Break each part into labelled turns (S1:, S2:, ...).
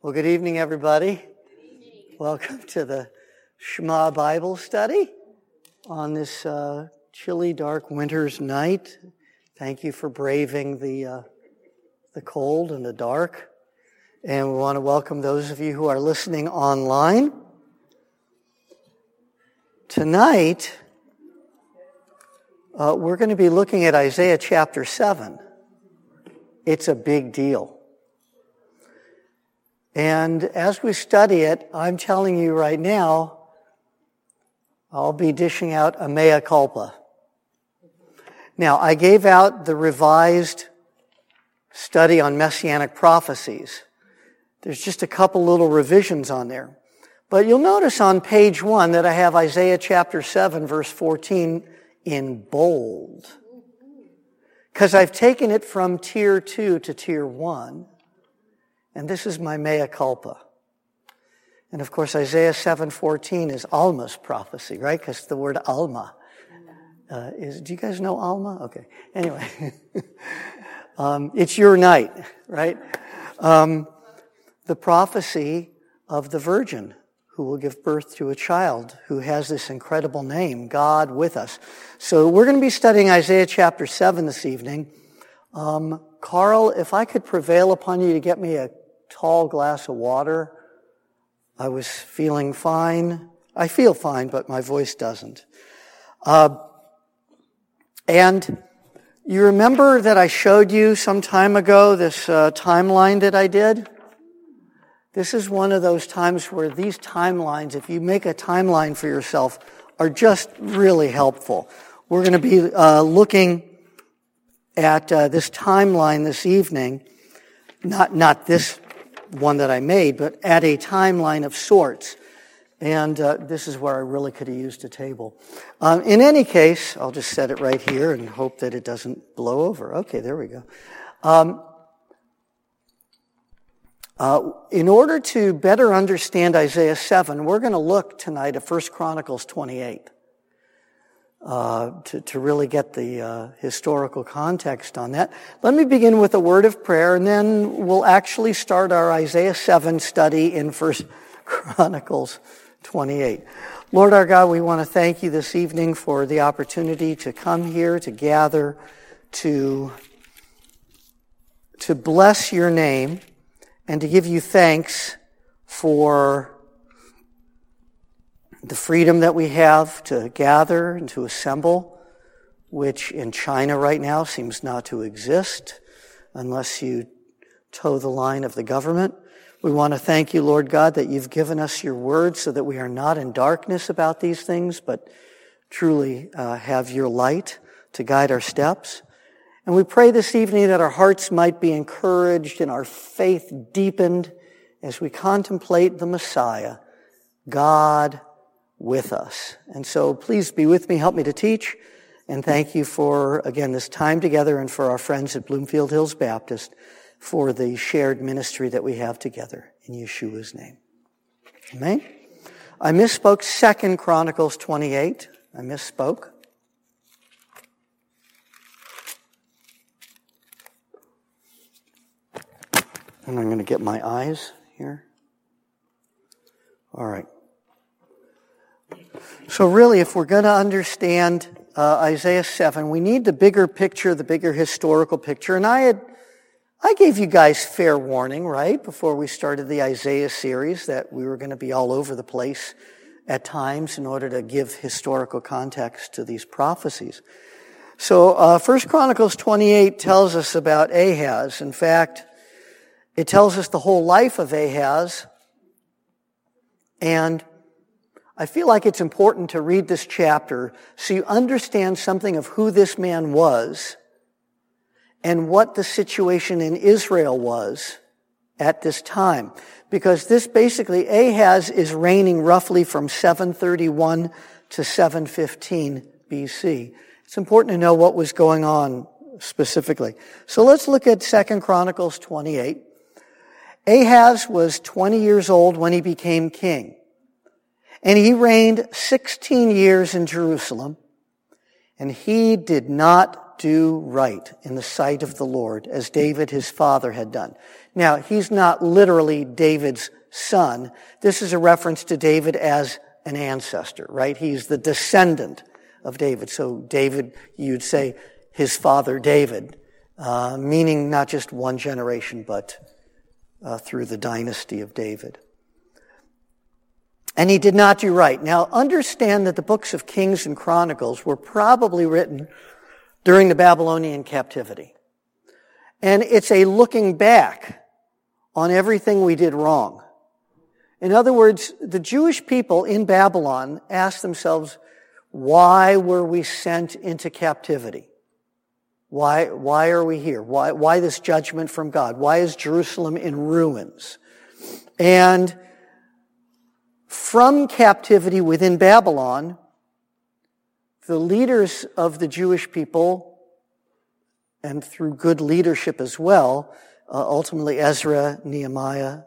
S1: Well, good evening, everybody. Welcome to the Shema Bible study on this chilly, dark winter's night. Thank you for braving the cold and the dark. And we want to welcome those of you who are listening online. Tonight, we're going to be looking at Isaiah chapter 7. It's a big deal. And as we study it, I'm telling you right now, I'll be dishing out a mea culpa. Now, I gave out the revised study on Messianic prophecies. There's just a couple little revisions on there. But you'll notice on page 1 that I have Isaiah chapter 7, verse 14 in bold. Because I've taken it from tier 2 to tier 1. And this is my mea culpa. And of course, Isaiah 7:14 is Alma's prophecy, right? Because the word Alma do you guys know Alma? Okay. Anyway, it's your night, right? The prophecy of the virgin who will give birth to a child who has this incredible name, God with us. So we're going to be studying Isaiah chapter 7 this evening. Carl, if I could prevail upon you to get me a tall glass of water. I was feeling fine. I feel fine, but my voice doesn't. And you remember that I showed you some time ago this timeline that I did? This is one of those times where these timelines, if you make a timeline for yourself, are just really helpful. We're going to be looking at this timeline this evening, not this one that I made, but at a timeline of sorts. And this is where I really could have used a table. In any case, I'll just set it right here and hope that it doesn't blow over. Okay, there we go. In order to better understand Isaiah 7, we're going to look tonight at 1 Chronicles 28 to really get the historical context on that. Let me begin with a word of prayer, and then we'll actually start our Isaiah 7 study in 1 Chronicles 28. Lord our God, we want to thank you this evening for the opportunity to come here, to gather, to bless your name, and to give you thanks for the freedom that we have to gather and to assemble, which in China right now seems not to exist unless you toe the line of the government. We want to thank you, Lord God, that you've given us your word so that we are not in darkness about these things, but truly have your light to guide our steps. And we pray this evening that our hearts might be encouraged and our faith deepened as we contemplate the Messiah, God with us. And so please be with me, help me to teach, and thank you for, again, this time together and for our friends at Bloomfield Hills Baptist for the shared ministry that we have together in Yeshua's name. Amen. I misspoke 2 Chronicles 28. I misspoke. And I'm going to get my eyes here. All right. So really, if we're going to understand Isaiah 7, we need the bigger picture, the bigger historical picture. And I gave you guys fair warning, right, before we started the Isaiah series that we were going to be all over the place at times in order to give historical context to these prophecies. So 1 Chronicles 28 tells us about Ahaz. In fact, it tells us the whole life of Ahaz. And I feel like it's important to read this chapter so you understand something of who this man was and what the situation in Israel was at this time. Because this basically, Ahaz is reigning roughly from 731 to 715 BC. It's important to know what was going on specifically. So let's look at 2 Chronicles 28. Ahaz was 20 years old when he became king. And he reigned 16 years in Jerusalem, and he did not not do right in the sight of the Lord, as David his father had done. Now, he's not literally David's son. This is a reference to David as an ancestor, right? He's the descendant of David. So David, you'd say his father David, meaning not just one generation, but through the dynasty of David. And he did not do right. Now, understand that the books of Kings and Chronicles were probably written during the Babylonian captivity. And it's a looking back on everything we did wrong. In other words, the Jewish people in Babylon asked themselves, why were we sent into captivity? Why are we here? Why this judgment from God? Why is Jerusalem in ruins? And from captivity within Babylon, the leaders of the Jewish people, and through good leadership as well, ultimately Ezra, Nehemiah,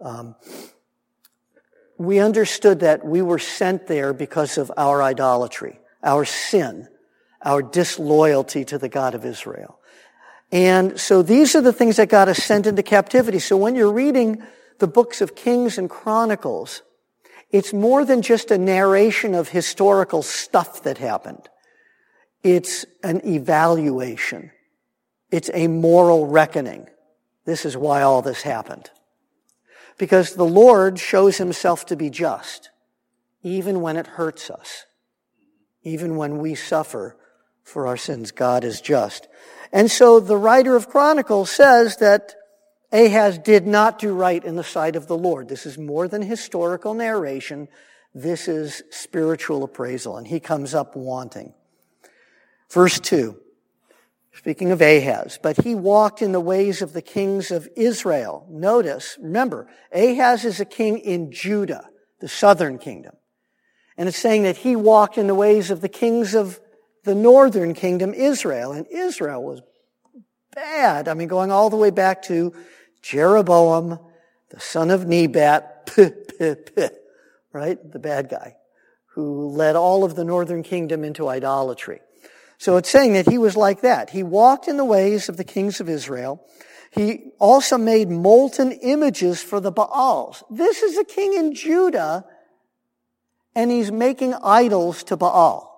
S1: we understood that we were sent there because of our idolatry, our sin, our disloyalty to the God of Israel. And so these are the things that got us sent into captivity. So when you're reading the books of Kings and Chronicles, it's more than just a narration of historical stuff that happened. It's an evaluation. It's a moral reckoning. This is why all this happened. Because the Lord shows himself to be just, even when it hurts us. Even when we suffer for our sins, God is just. And so the writer of Chronicles says that Ahaz did not do right in the sight of the Lord. This is more than historical narration. This is spiritual appraisal, and he comes up wanting. Verse 2, speaking of Ahaz, but he walked in the ways of the kings of Israel. Notice, remember, Ahaz is a king in Judah, the southern kingdom. And it's saying that he walked in the ways of the kings of the northern kingdom, Israel. And Israel was bad. I mean, going all the way back to Jeroboam, the son of Nebat, right? The bad guy, who led all of the northern kingdom into idolatry. So it's saying that he was like that. He walked in the ways of the kings of Israel. He also made molten images for the Baals. This is a king in Judah, and he's making idols to Baal.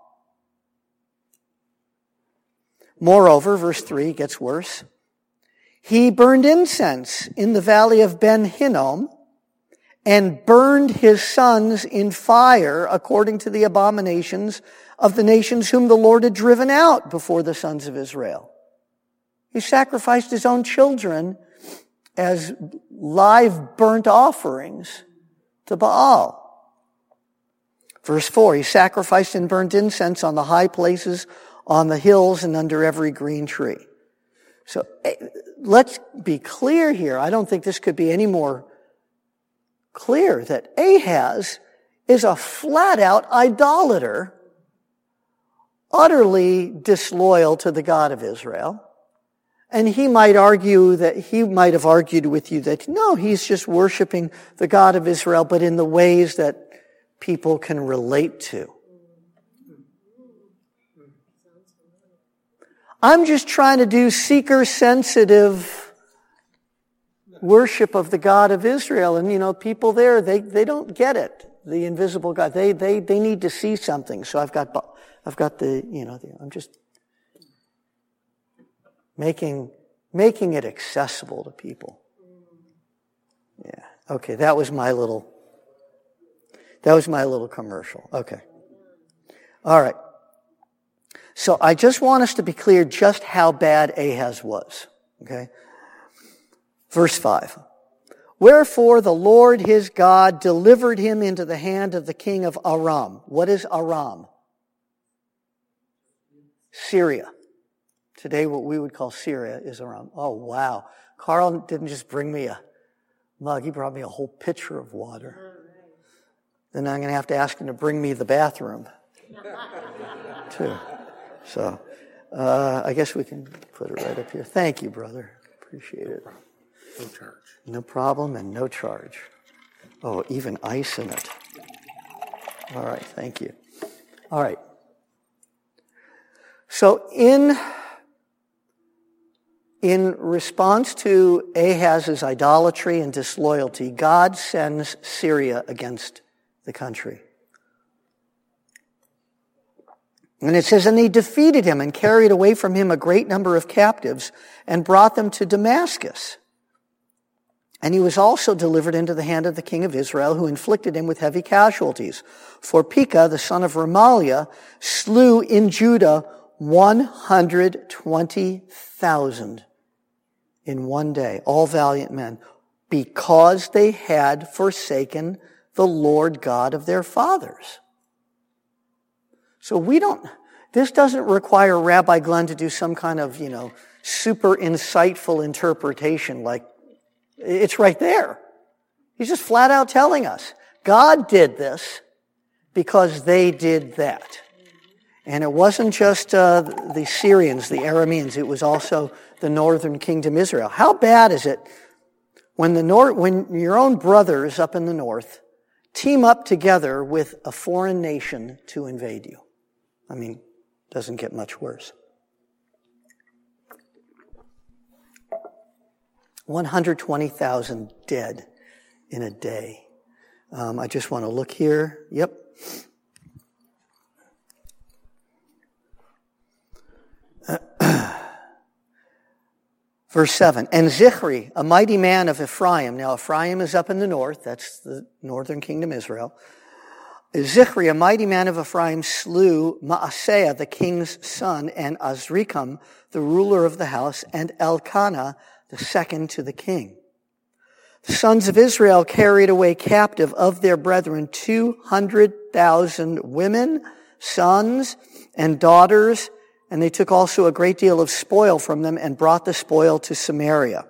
S1: Moreover, verse 3 gets worse. He burned incense in the valley of Ben Hinnom and burned his sons in fire according to the abominations of the nations whom the Lord had driven out before the sons of Israel. He sacrificed his own children as live burnt offerings to Baal. Verse 4, he sacrificed and burnt incense on the high places, on the hills, and under every green tree. So let's be clear here. I don't think this could be any more clear that Ahaz is a flat-out idolater, utterly disloyal to the God of Israel. And he might have argued with you that, no, he's just worshiping the God of Israel, but in the ways that people can relate to. I'm just trying to do seeker-sensitive worship of the God of Israel. And, people there, they don't get it, the invisible God. They need to see something. So I've got I'm just making it accessible to people. Yeah. Okay, that was my little commercial. Okay. All right. So I just want us to be clear just how bad Ahaz was. Okay? Verse 5. Wherefore the Lord his God delivered him into the hand of the king of Aram. What is Aram? Syria. Today what we would call Syria is Aram. Oh, wow. Carl didn't just bring me a mug. He brought me a whole pitcher of water. Then I'm going to have to ask him to bring me the bathroom, too. So, I guess we can put it right up here. Thank you, brother. Appreciate it.
S2: No charge.
S1: No problem and no charge. Oh, even ice in it. All right, thank you. All right. So in In response to Ahaz's idolatry and disloyalty, God sends Syria against the country. And it says, and they defeated him and carried away from him a great number of captives and brought them to Damascus. And he was also delivered into the hand of the king of Israel, who inflicted him with heavy casualties. For Pekah, the son of Remaliah, slew in Judah 120,000 in one day, all valiant men, because they had forsaken the Lord God of their fathers. So this doesn't require Rabbi Glenn to do some kind of, super insightful interpretation. Like, it's right there. He's just flat out telling us, God did this because they did that. And it wasn't just the Syrians, the Arameans, it was also the northern kingdom Israel. How bad is it when your own brothers up in the north team up together with a foreign nation to invade you? I mean, doesn't get much worse. 120,000 dead in a day. I just want to look here. Yep. Verse 7, and Zichri, a mighty man of Ephraim. Now, Ephraim is up in the north. That's the northern kingdom Israel. Zichri, a mighty man of Ephraim, slew Maaseiah, the king's son, and Azrikam, the ruler of the house, and Elkanah, the second to the king. The sons of Israel carried away captive of their brethren 200,000 women, sons, and daughters, and they took also a great deal of spoil from them and brought the spoil to Samaria.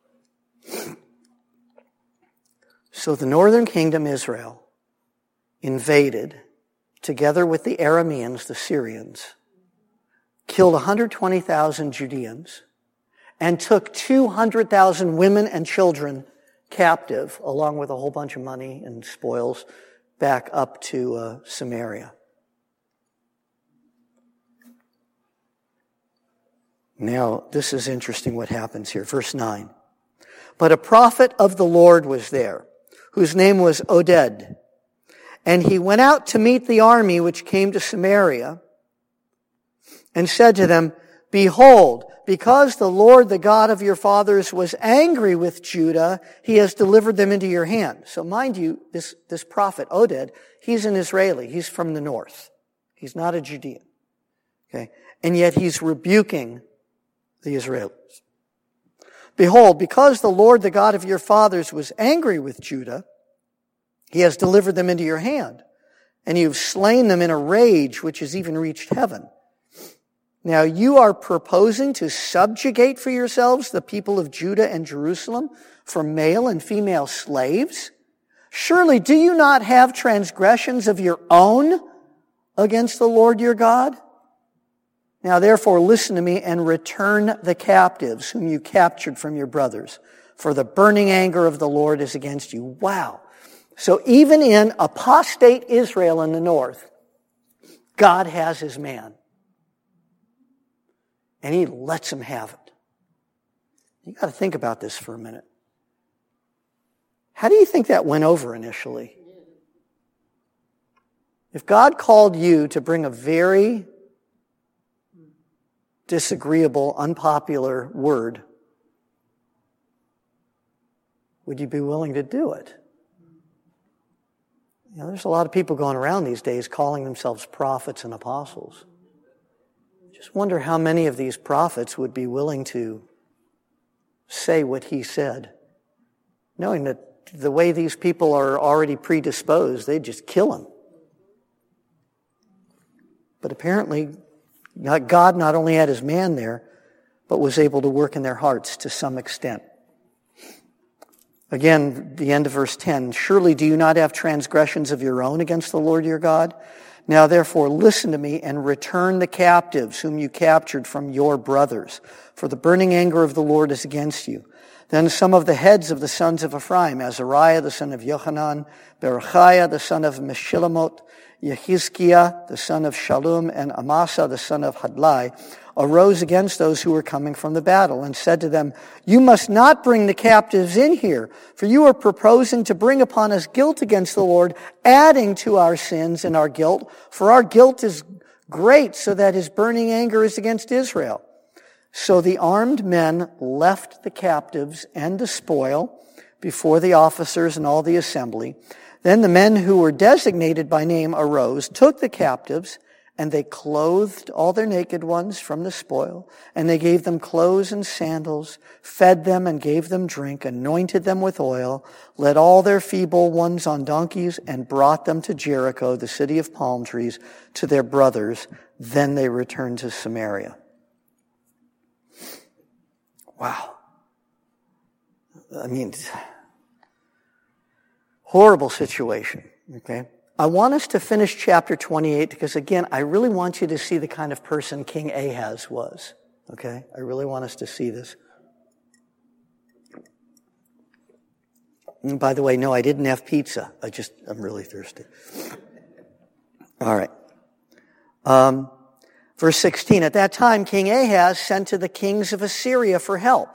S1: So the northern kingdom, Israel, invaded, together with the Arameans, the Syrians, killed 120,000 Judeans, and took 200,000 women and children captive, along with a whole bunch of money and spoils, back up to Samaria. Now, this is interesting what happens here. Verse 9. But a prophet of the Lord was there, whose name was Oded. And he went out to meet the army which came to Samaria, and said to them, behold, because the Lord, the God of your fathers, was angry with Judah, he has delivered them into your hand. So mind you, this prophet, Oded, he's an Israeli. He's from the north. He's not a Judean. Okay? And yet he's rebuking the Israelis. Behold, because the Lord, the God of your fathers, was angry with Judah, he has delivered them into your hand, and you've slain them in a rage which has even reached heaven. Now you are proposing to subjugate for yourselves the people of Judah and Jerusalem for male and female slaves? Surely do you not have transgressions of your own against the Lord your God? Now therefore listen to me and return the captives whom you captured from your brothers, for the burning anger of the Lord is against you. Wow. So even in apostate Israel in the north, God has his man. And he lets him have it. You got to think about this for a minute. How do you think that went over initially? If God called you to bring a very disagreeable, unpopular word, would you be willing to do it? There's a lot of people going around these days calling themselves prophets and apostles. Just wonder how many of these prophets would be willing to say what he said, knowing that the way these people are already predisposed, they'd just kill him. But apparently, God not only had his man there, but was able to work in their hearts to some extent. Again, the end of verse 10, surely do you not have transgressions of your own against the Lord your God? Now therefore listen to me and return the captives whom you captured from your brothers, for the burning anger of the Lord is against you. Then some of the heads of the sons of Ephraim, Azariah the son of Yohanan, Berechiah the son of Meshilemot, Yehizkiah the son of Shallum, and Amasa the son of Hadlai, arose against those who were coming from the battle and said to them, "You must not bring the captives in here, for you are proposing to bring upon us guilt against the Lord, adding to our sins and our guilt, for our guilt is great, so that his burning anger is against Israel." So the armed men left the captives and the spoil before the officers and all the assembly. Then the men who were designated by name arose, took the captives, and they clothed all their naked ones from the spoil, and they gave them clothes and sandals, fed them and gave them drink, anointed them with oil, led all their feeble ones on donkeys, and brought them to Jericho, the city of palm trees, to their brothers. Then they returned to Samaria. Wow. I mean, horrible situation, okay? I want us to finish chapter 28 because, again, I really want you to see the kind of person King Ahaz was, okay? I really want us to see this. And by the way, no, I didn't have pizza. I'm really thirsty. All right. Verse 16, at that time, King Ahaz sent to the kings of Assyria for help.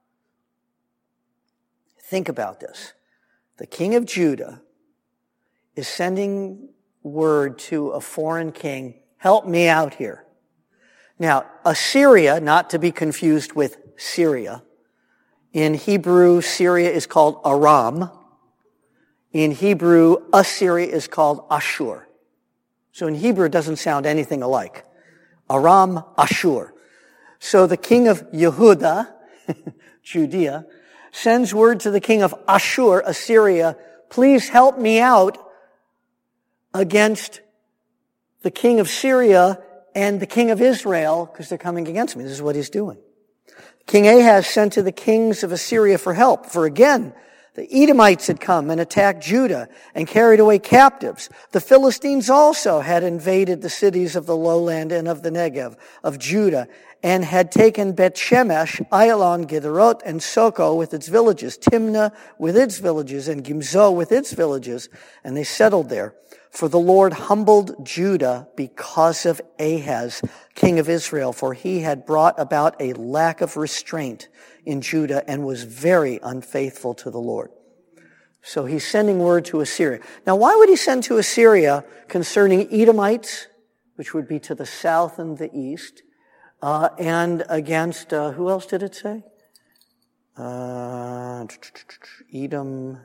S1: Think about this. The king of Judah is sending word to a foreign king, help me out here. Now, Assyria, not to be confused with Syria. In Hebrew, Syria is called Aram. In Hebrew, Assyria is called Ashur. So in Hebrew, it doesn't sound anything alike. Aram, Ashur. So the king of Yehuda, Judea, sends word to the king of Ashur, Assyria, please help me out against the king of Syria and the king of Israel, because they're coming against me. This is what he's doing. King Ahaz sent to the kings of Assyria for help, for again, the Edomites had come and attacked Judah and carried away captives. The Philistines also had invaded the cities of the lowland and of the Negev of Judah and had taken Bet-Shemesh, Ayalon, Gederot, and Soko with its villages, Timnah with its villages, and Gimzo with its villages, and they settled there. For the Lord humbled Judah because of Ahaz, king of Israel, for he had brought about a lack of restraint in Judah and was very unfaithful to the Lord. So he's sending word to Assyria. Now, why would he send to Assyria concerning Edomites, which would be to the south and the east, and against, who else did it say? Edom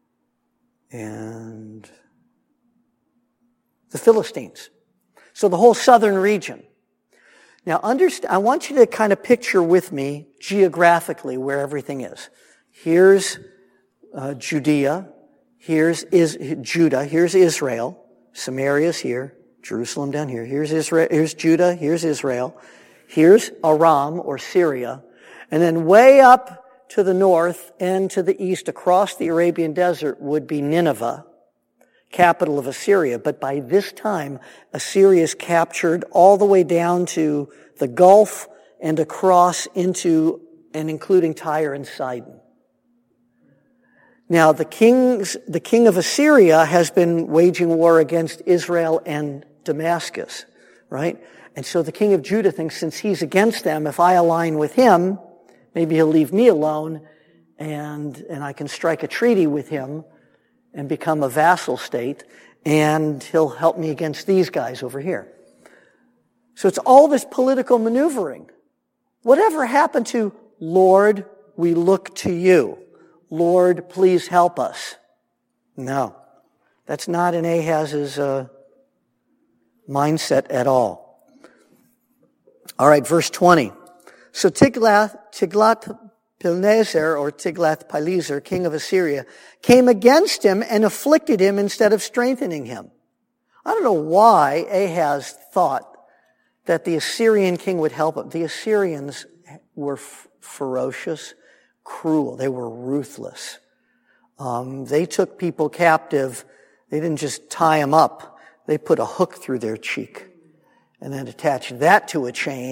S1: and the Philistines. So the whole southern region. Now, I want you to kind of picture with me geographically where everything is. Here's Judea. Here's Judah. Here's Israel. Samaria's here. Jerusalem down here. Here's Israel. Here's Judah. Here's Israel. Here's Aram or Syria. And then way up to the north and to the east across the Arabian desert would be Nineveh, capital of Assyria. But by this time, Assyria is captured all the way down to the Gulf and across into and including Tyre and Sidon. Now, the king of Assyria has been waging war against Israel and Damascus, right? And so the king of Judah thinks since he's against them, if I align with him, maybe he'll leave me alone and I can strike a treaty with him and become a vassal state, and he'll help me against these guys over here. So it's all this political maneuvering. Whatever happened to, Lord, we look to you. Lord, please help us. No, that's not in Ahaz's mindset at all. All right, verse 20. So Tiglath-Pileser, or Tiglath-Pileser, king of Assyria, came against him and afflicted him instead of strengthening him. I don't know why Ahaz thought that the Assyrian king would help him. The Assyrians were ferocious, cruel. They were ruthless. They took people captive. They didn't just tie them up. They put a hook through their cheek and then attached that to a chain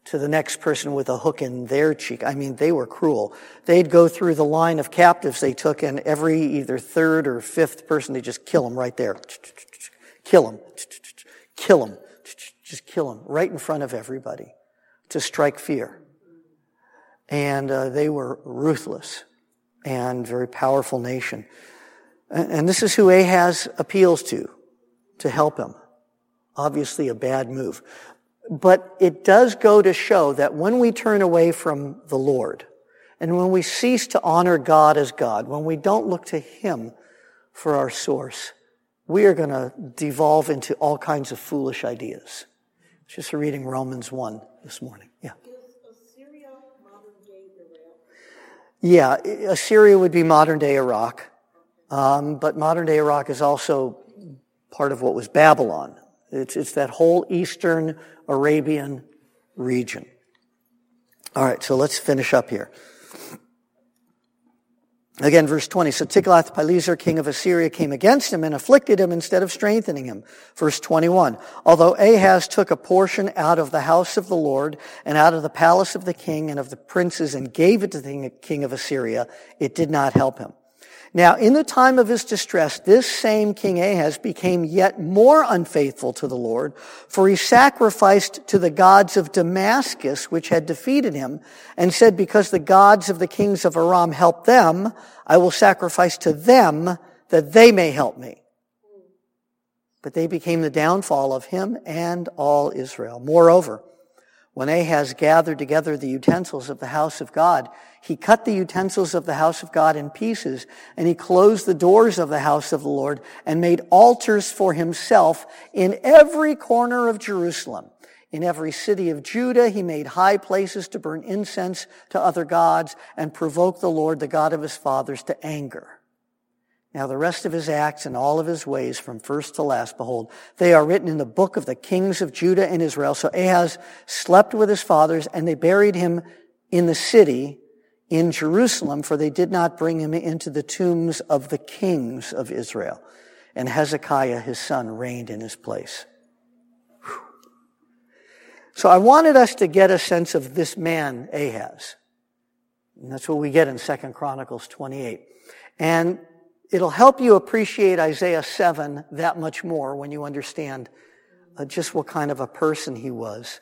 S1: to the next person with a hook in their cheek. I mean, they were cruel. They'd go through the line of captives they took, and every either third or fifth person, they just kill them right there. Kill them. Kill them. Just kill them right in front of everybody to strike fear. And they were ruthless and very powerful nation. And this is who Ahaz appeals to help him. Obviously a bad move. But it does go to show that when we turn away from the Lord, and when we cease to honor God as God, when we don't look to Him for our source, we are going to devolve into all kinds of foolish ideas. Just reading Romans 1 this morning. Yeah.
S2: Is Assyria modern day Iraq?
S1: Yeah, Assyria would be modern day Iraq. But modern day Iraq is also part of what was Babylon. It's that whole eastern Arabian region. All right, so let's finish up here. Again, verse 20. So Tiglath-Pileser, king of Assyria, came against him and afflicted him instead of strengthening him. Verse 21. Although Ahaz took a portion out of the house of the Lord and out of the palace of the king and of the princes and gave it to the king of Assyria, it did not help him. Now, in the time of his distress, this same King Ahaz became yet more unfaithful to the Lord, for he sacrificed to the gods of Damascus, which had defeated him, and said, because the gods of the kings of Aram helped them, I will sacrifice to them that they may help me. But they became the downfall of him and all Israel. Moreover, when Ahaz gathered together the utensils of the house of God, he cut the utensils of the house of God in pieces, and he closed the doors of the house of the Lord and made altars for himself in every corner of Jerusalem. In every city of Judah, he made high places to burn incense to other gods and provoke the Lord, the God of his fathers, to anger. Now the rest of his acts and all of his ways from first to last, behold, they are written in the book of the kings of Judah and Israel. So Ahaz slept with his fathers, and they buried him in the city in Jerusalem, for they did not bring him into the tombs of the kings of Israel. And Hezekiah, his son, reigned in his place. Whew. So I wanted us to get a sense of this man, Ahaz. And that's what we get in 2 Chronicles 28. And it'll help you appreciate Isaiah 7 that much more when you understand just what kind of a person he was.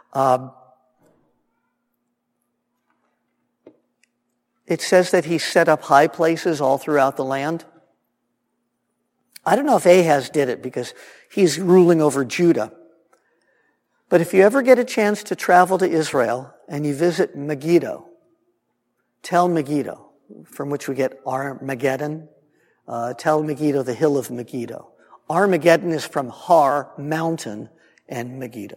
S1: It says that he set up high places all throughout the land. I don't know if Ahaz did it because he's ruling over Judah. But if you ever get a chance to travel to Israel and you visit Megiddo, Tel Megiddo, from which we get Armageddon, Tel Megiddo, the hill of Megiddo. Armageddon is from Har, mountain, and Megiddo.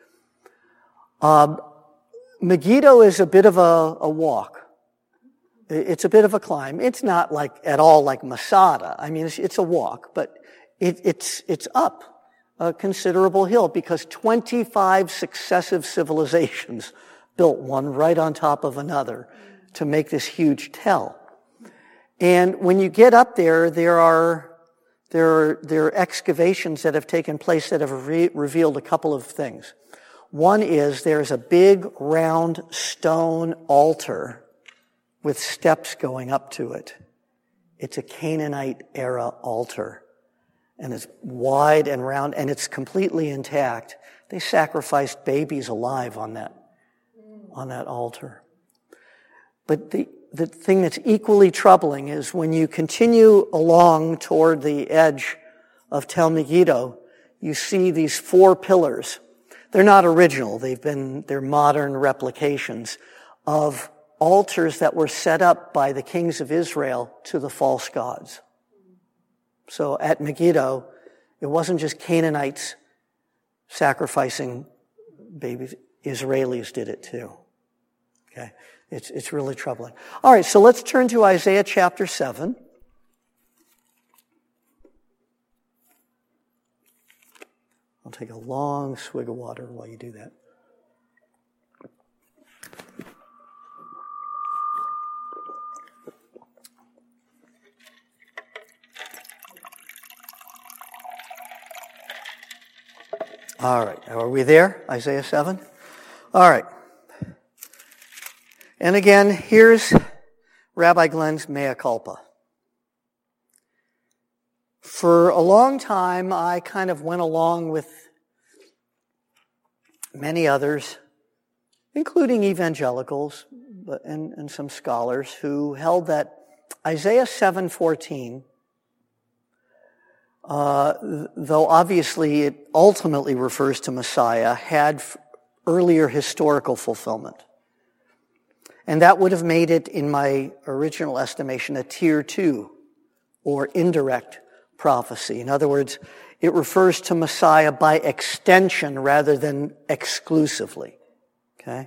S1: Megiddo is a bit of a walk. It's a bit of a climb. It's not like at all like Masada. I mean, it's a walk, but it's up a considerable hill because 25 successive civilizations built one right on top of another to make this huge tell. And when you get up there, there are excavations that have taken place that have revealed a couple of things. One is there's a big round stone altar with steps going up to it. It's a Canaanite era altar. And it's wide and round, and it's completely intact. They sacrificed babies alive on that altar. But the thing that's equally troubling is when you continue along toward the edge of Tel Megiddo, you see these 4 pillars. They're not original. They're modern replications of altars that were set up by the kings of Israel to the false gods. So at Megiddo, it wasn't just Canaanites sacrificing babies. Israelis did it too. Okay? It's really troubling. All right, so let's turn to Isaiah chapter 7. I'll take a long swig of water while you do that. All right, are we there? Isaiah 7? All right. And again, here's Rabbi Glenn's mea culpa. For a long time, I kind of went along with many others, including evangelicals and some scholars, who held that Isaiah 7:14, though obviously it ultimately refers to Messiah, had earlier historical fulfillment. And that would have made it, in my original estimation, a tier 2 or indirect prophecy. In other words, it refers to Messiah by extension rather than exclusively. Okay?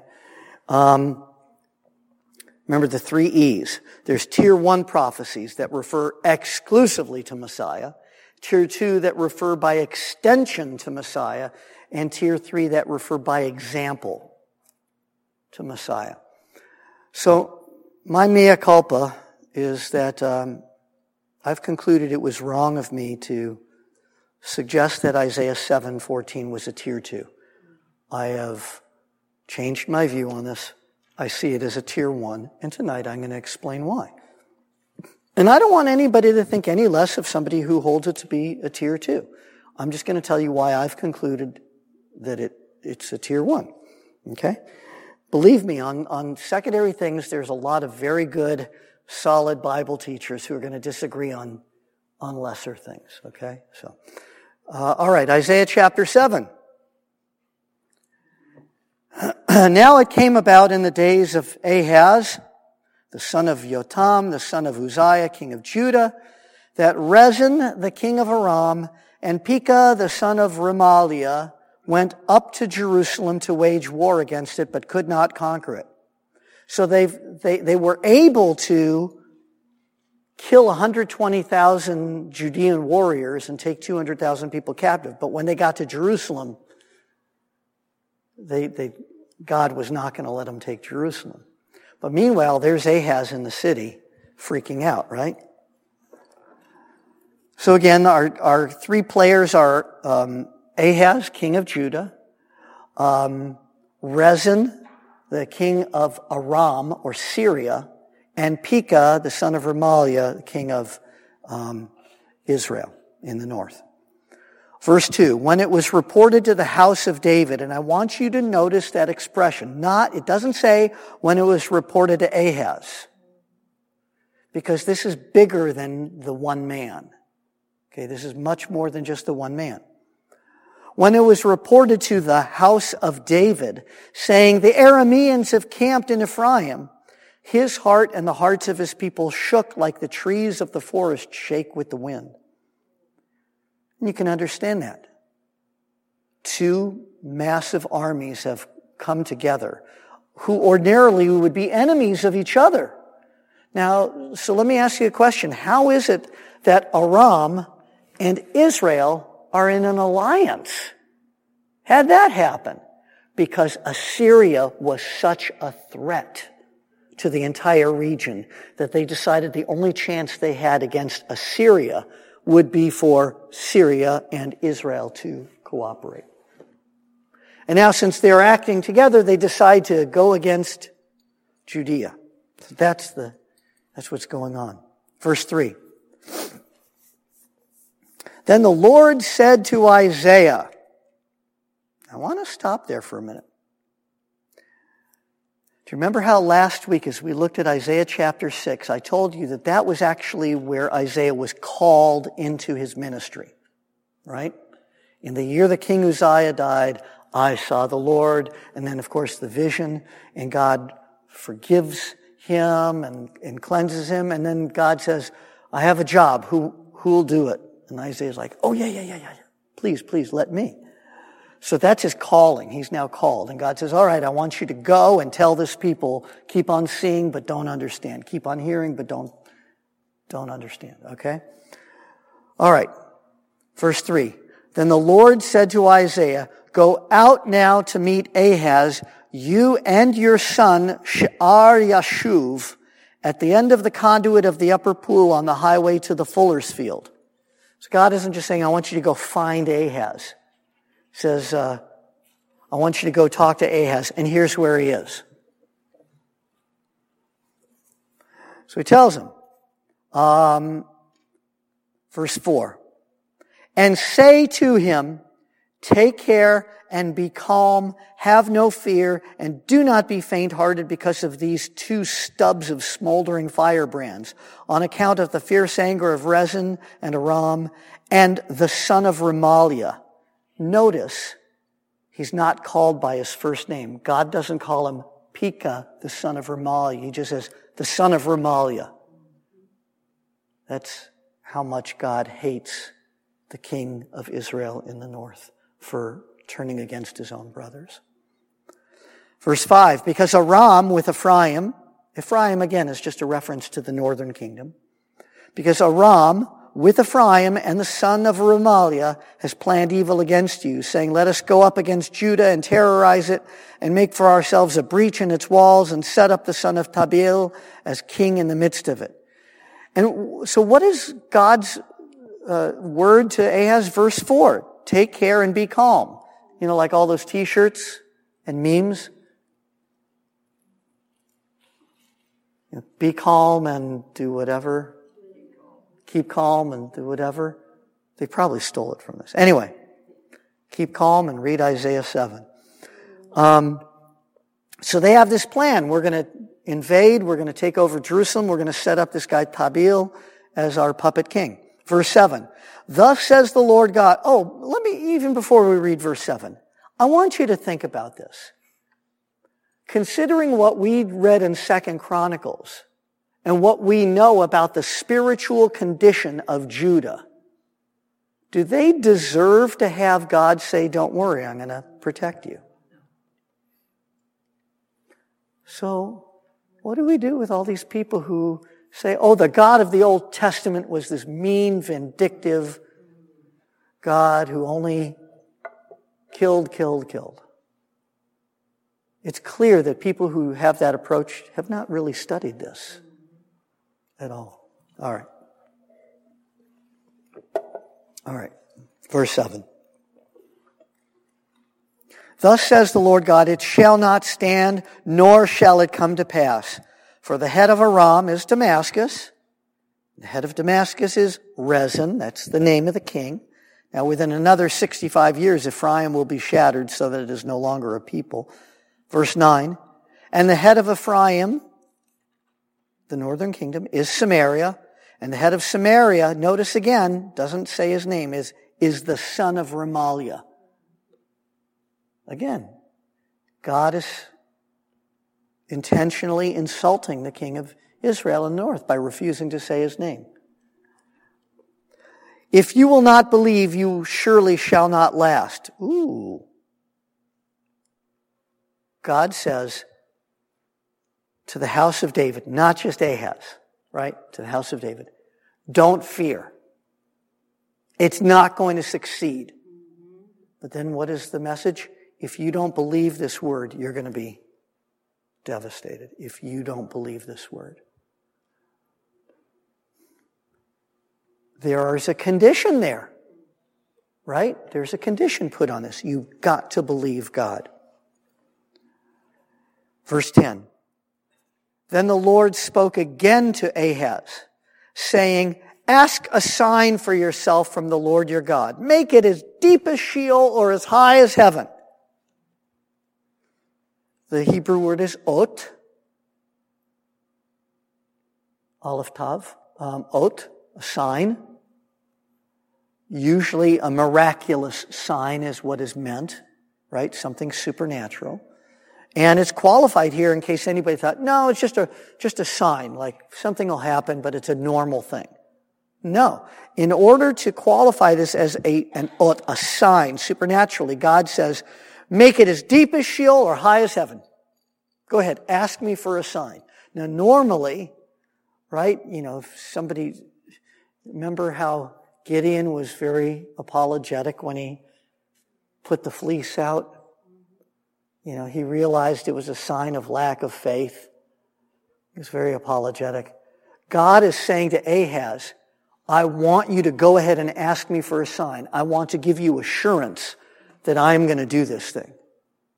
S1: Remember the 3 E's. There's tier 1 prophecies that refer exclusively to Messiah, tier 2 that refer by extension to Messiah, and tier 3 that refer by example to Messiah. So my mea culpa is that I've concluded it was wrong of me to suggest that Isaiah 7:14 was a tier 2. I have changed my view on this. I see it as a tier 1, and tonight I'm going to explain why. And I don't want anybody to think any less of somebody who holds it to be a tier 2. I'm just going to tell you why I've concluded that it's a tier 1. Okay? Believe me, on secondary things, there's a lot of very good, solid Bible teachers who are going to disagree on lesser things. Okay? So, all right, Isaiah chapter 7. Now it came about in the days of Ahaz, the son of Jotham, the son of Uzziah, king of Judah, that Rezin, the king of Aram, and Pekah, the son of Remaliah, went up to Jerusalem to wage war against it, but could not conquer it. So they were able to kill 120,000 Judean warriors and take 200,000 people captive. But when they got to Jerusalem, God was not going to let them take Jerusalem. But meanwhile, there's Ahaz in the city freaking out, right? So again, our 3 players are Ahaz, king of Judah, Rezin, the king of Aram, or Syria, and Pekah, the son of Remaliah, the king of Israel in the north. Verse 2, when it was reported to the house of David, and I want you to notice that expression, it doesn't say when it was reported to Ahaz, because this is bigger than the one man. Okay, this is much more than just the one man. When it was reported to the house of David, saying, the Arameans have camped in Ephraim, his heart and the hearts of his people shook like the trees of the forest shake with the wind. And you can understand that. 2 massive armies have come together, who ordinarily would be enemies of each other. Now, so let me ask you a question. How is it that Aram and Israel are in an alliance? How'd that happen? Because Assyria was such a threat to the entire region that they decided the only chance they had against Assyria would be for Syria and Israel to cooperate. And now, since they're acting together, they decide to go against Judea. So that's what's going on. Verse 3. Then the Lord said to Isaiah, I want to stop there for a minute. Do you remember how last week, as we looked at Isaiah chapter 6, I told you that was actually where Isaiah was called into his ministry, right? In the year that King Uzziah died, I saw the Lord, and then, of course, the vision, and God forgives him and cleanses him, and then God says, I have a job. Who'll do it? And Isaiah's like, oh, yeah. Please, let me. So that's his calling. He's now called. And God says, all right, I want you to go and tell this people, keep on seeing but don't understand. Keep on hearing but don't understand. Okay? All right. Verse 3. Then the Lord said to Isaiah, go out now to meet Ahaz, you and your son Shear-Yashuv, at the end of the conduit of the upper pool on the highway to the fuller's field. So God isn't just saying, I want you to go find Ahaz. He says, I I want you to go talk to Ahaz, and here's where he is. So he tells him, verse 4, and say to him, take care and be calm, have no fear, and do not be faint-hearted because of these 2 stubs of smoldering firebrands, on account of the fierce anger of Rezin and Aram and the son of Remaliah. Notice, he's not called by his first name. God doesn't call him Pekah, the son of Remaliah. He just says, the son of Remaliah. That's how much God hates the king of Israel in the north for turning against his own brothers. Verse 5, because Aram with Ephraim again is just a reference to the northern kingdom, because Aram with Ephraim and the son of Remaliah has planned evil against you, saying, let us go up against Judah and terrorize it and make for ourselves a breach in its walls and set up the son of Tabeel as king in the midst of it. And so what is God's word to Ahaz? Verse 4, take care and be calm. You know, like all those t-shirts and memes. You know, be calm and do whatever. Keep calm and do whatever. They probably stole it from this. Anyway, keep calm and read Isaiah 7. So they have this plan. We're going to invade. We're going to take over Jerusalem. We're going to set up this guy Tabeel as our puppet king. Verse 7. Thus says the Lord God. Even before we read verse 7, I want you to think about this. Considering what we read in 2 Chronicles and what we know about the spiritual condition of Judah, do they deserve to have God say, don't worry, I'm going to protect you? So, what do we do with all these people who say, the God of the Old Testament was this mean, vindictive God who only killed? It's clear that people who have that approach have not really studied this at all. All right. Verse 7. Thus says the Lord God, it shall not stand, nor shall it come to pass. For the head of Aram is Damascus. The head of Damascus is Rezin. That's the name of the king. Now, within another 65 years, Ephraim will be shattered so that it is no longer a people. Verse 9. And the head of Ephraim, the northern kingdom, is Samaria. And the head of Samaria, notice again, doesn't say his name, is the son of Remaliah. Again, God is intentionally insulting the king of Israel in the north by refusing to say his name. If you will not believe, you surely shall not last. Ooh. God says to the house of David, not just Ahaz, right? To the house of David, don't fear. It's not going to succeed. But then what is the message? If you don't believe this word, you're going to be devastated. If you don't believe this word. There is a condition there, right? There's a condition put on this. You've got to believe God. Verse 10. Then the Lord spoke again to Ahaz, saying, ask a sign for yourself from the Lord your God. Make it as deep as Sheol or as high as heaven. The Hebrew word is ot. Aleph Tav. Ot, a sign. Usually a miraculous sign is what is meant, right? Something supernatural. And it's qualified here in case anybody thought, no, it's just a sign, like something will happen, but it's a normal thing. No. In order to qualify this as a sign supernaturally, God says, make it as deep as Sheol or high as heaven. Go ahead, ask me for a sign. Now normally, right, if somebody, remember how Gideon was very apologetic when he put the fleece out? He realized it was a sign of lack of faith. He was very apologetic. God is saying to Ahaz, I want you to go ahead and ask me for a sign. I want to give you assurance that I'm going to do this thing.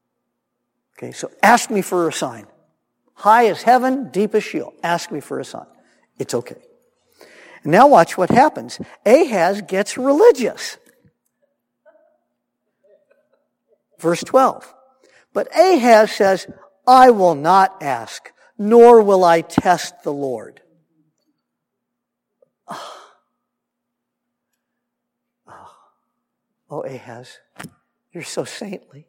S1: Okay, so ask me for a sign. High as heaven, deep as Sheol. Ask me for a sign. It's okay. And now watch what happens. Ahaz gets religious. Verse 12. But Ahaz says, I will not ask, nor will I test the Lord. Oh, Ahaz, you're so saintly.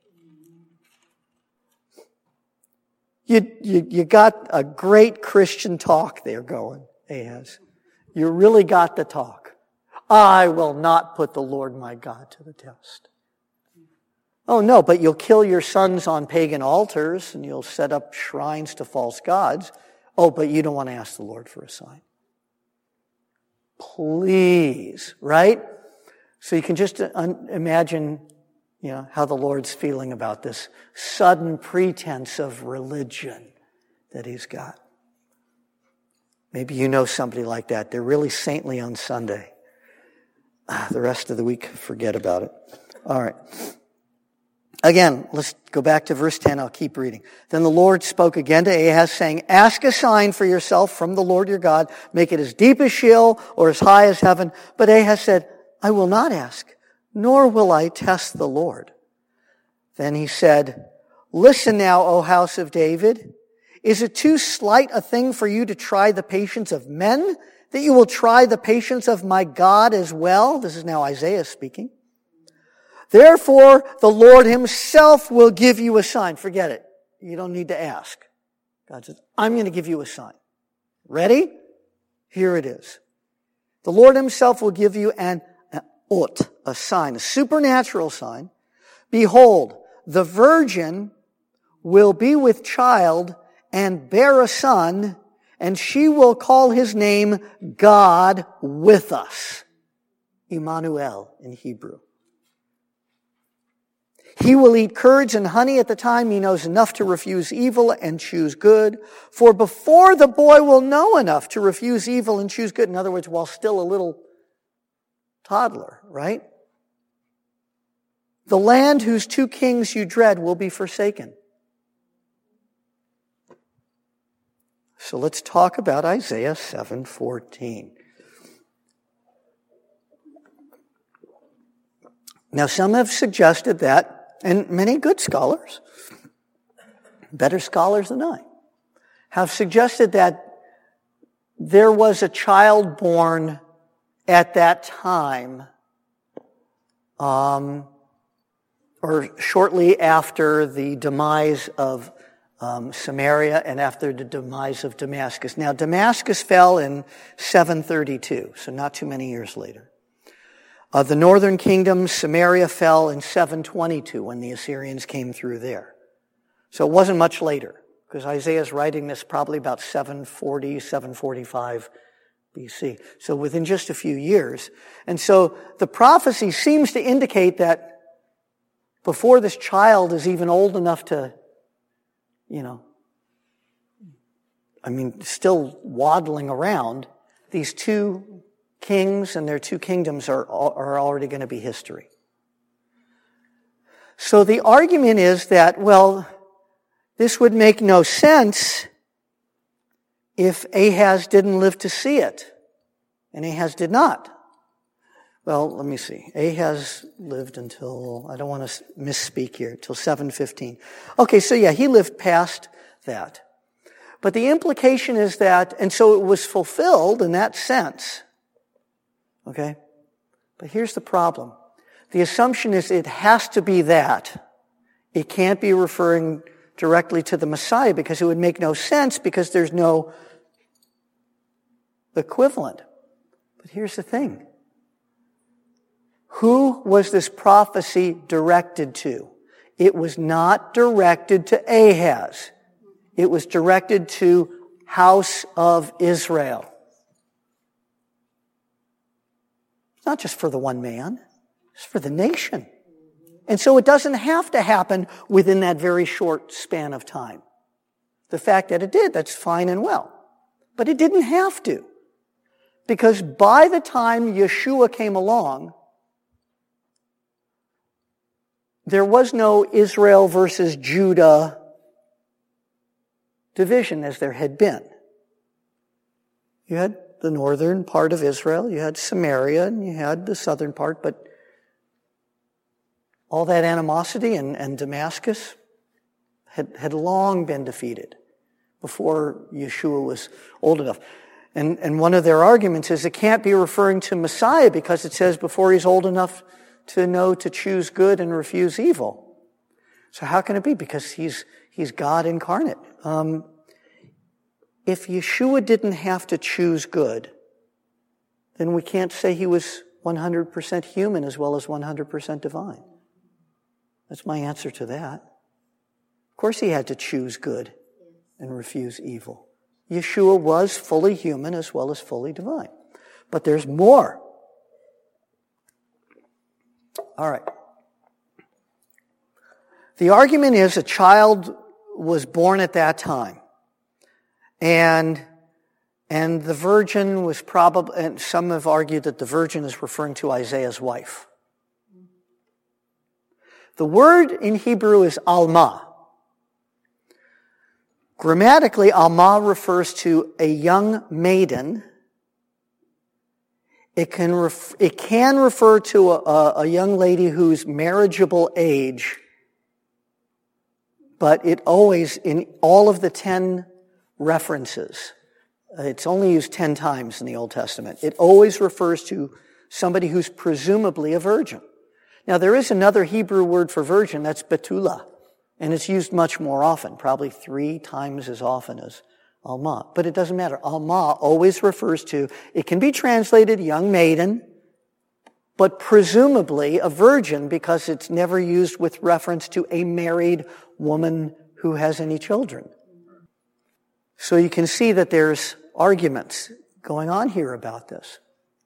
S1: You got a great Christian talk there going, Ahaz. You really got the talk. I will not put the Lord my God to the test. Oh no, but you'll kill your sons on pagan altars and you'll set up shrines to false gods. Oh, but you don't want to ask the Lord for a sign. Please, right? So you can just imagine, how the Lord's feeling about this sudden pretense of religion that he's got. Maybe you know somebody like that. They're really saintly on Sunday. The rest of the week, forget about it. All right. Again, let's go back to verse 10. I'll keep reading. Then the Lord spoke again to Ahaz, saying, ask a sign for yourself from the Lord your God. Make it as deep as Sheol or as high as heaven. But Ahaz said, I will not ask, nor will I test the Lord. Then he said, listen now, O house of David. Is it too slight a thing for you to try the patience of men, that you will try the patience of my God as well? This is now Isaiah speaking. Therefore, the Lord himself will give you a sign. Forget it. You don't need to ask. God says, I'm going to give you a sign. Ready? Here it is. The Lord himself will give you a sign, a supernatural sign. Behold, the virgin will be with child and bear a son, and she will call his name God with us. Emmanuel in Hebrew. He will eat curds and honey at the time he knows enough to refuse evil and choose good. For before the boy will know enough to refuse evil and choose good, in other words, while still a little toddler, right? The land whose two kings you dread will be forsaken. So let's talk about Isaiah 7:14. Now some have suggested that, and many good scholars, better scholars than I, have suggested that there was a child born at that time, or shortly after the demise of Samaria and after the demise of Damascus. Now, Damascus fell in 732, so not too many years later. The northern kingdom, Samaria, fell in 722 when the Assyrians came through there. So it wasn't much later, because Isaiah's writing this probably about 740, 745 BC. So within just a few years. And so the prophecy seems to indicate that before this child is even old enough to, still waddling around, these two kings and their two kingdoms are already going to be history. So the argument is that, this would make no sense if Ahaz didn't live to see it. And Ahaz did not. Well, let me see. Ahaz lived until, I don't want to misspeak here, till 715. Okay, so he lived past that. But the implication is that, and so it was fulfilled in that sense. Okay? But here's the problem. The assumption is it has to be that. It can't be referring directly to the Messiah because it would make no sense because there's no equivalent. But here's the thing. Who was this prophecy directed to? It was not directed to Ahaz. It was directed to house of Israel. It's not just for the one man. It's for the nation. And so it doesn't have to happen within that very short span of time. The fact that it did, that's fine and well. But it didn't have to. Because by the time Yeshua came along, there was no Israel versus Judah division as there had been. You had the northern part of Israel, you had Samaria, and you had the southern part, but all that animosity and Damascus had long been defeated before Yeshua was old enough. And one of their arguments is it can't be referring to Messiah because it says before he's old enough to know to choose good and refuse evil. So how can it be? Because he's God incarnate. If Yeshua didn't have to choose good, then we can't say he was 100% human as well as 100% divine. That's my answer to that. Of course he had to choose good and refuse evil. Yeshua was fully human as well as fully divine. But there's more. All right. The argument is a child was born at that time. And the virgin was probably, and some have argued that the virgin is referring to Isaiah's wife. The word in Hebrew is Alma. Grammatically, Alma refers to a young maiden. It can refer to a young lady whose marriageable age, but it always, in all of the 10 references, it's only used 10 times in the Old Testament. It always refers to somebody who's presumably a virgin. Now, there is another Hebrew word for virgin, that's betula, and it's used much more often, probably 3 times as often as Alma. But it doesn't matter. Alma always refers to, it can be translated young maiden, but presumably a virgin because it's never used with reference to a married woman who has any children. So you can see that there's arguments going on here about this.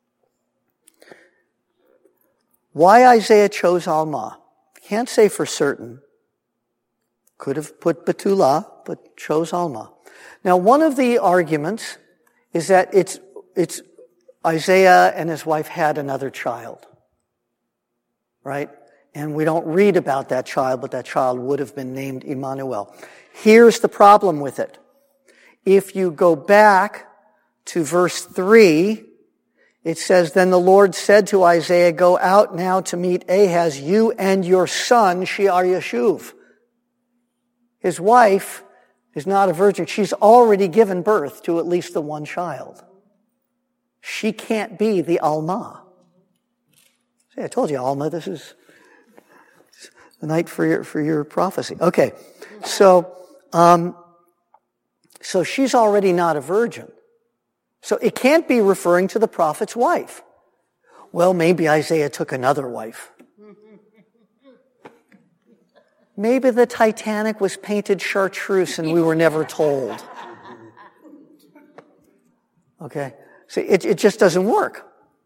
S1: Why Isaiah chose Alma? Can't say for certain. Could have put Betula, but chose Alma. Now, one of the arguments is that it's Isaiah and his wife had another child, right? And we don't read about that child, but that child would have been named Emmanuel. Here's the problem with it. If you go back to verse 3, it says, "Then the Lord said to Isaiah, go out now to meet Ahaz, you and your son, Shear Yashuv." His wife is not a virgin. She's already given birth to at least the one child. She can't be the Alma. See, I told you, Alma, this is the night for your prophecy. Okay, so she's already not a virgin. So it can't be referring to the prophet's wife. Well, maybe Isaiah took another wife. Maybe the Titanic was painted chartreuse and we were never told. Okay? See, it just doesn't work.